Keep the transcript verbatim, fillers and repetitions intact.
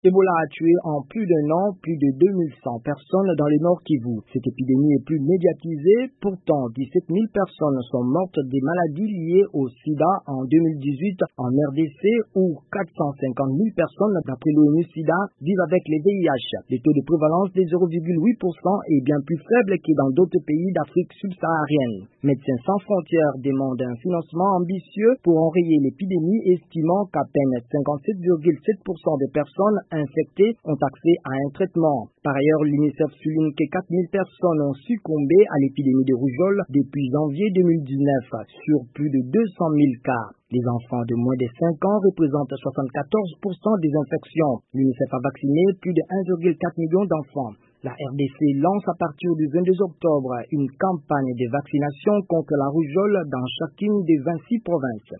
Ebola a tué en plus d'un an plus de deux mille cent personnes dans le Nord Kivu. Cette épidémie est plus médiatisée. Pourtant, dix-sept mille personnes sont mortes des maladies liées au sida en deux mille dix-huit en R D C où quatre cent cinquante mille personnes, d'après l'ONU SIDA, vivent avec le V I H. Le taux de prévalence de zéro virgule huit pour cent est bien plus faible que dans d'autres pays d'Afrique subsaharienne. Médecins sans frontières demandent un financement ambitieux pour enrayer l'épidémie, estimant qu'à peine cinquante-sept virgule sept pour cent des personnes infectés ont accès à un traitement. Par ailleurs, l'UNICEF souligne que quatre mille personnes ont succombé à l'épidémie de rougeole depuis janvier deux mille dix-neuf, sur plus de deux cent mille cas. Les enfants de moins de cinq ans représentent soixante-quatorze pour cent des infections. L'UNICEF a vacciné plus de un virgule quatre million d'enfants. La R D C lance à partir du vingt-deux octobre une campagne de vaccination contre la rougeole dans chacune des vingt-six provinces.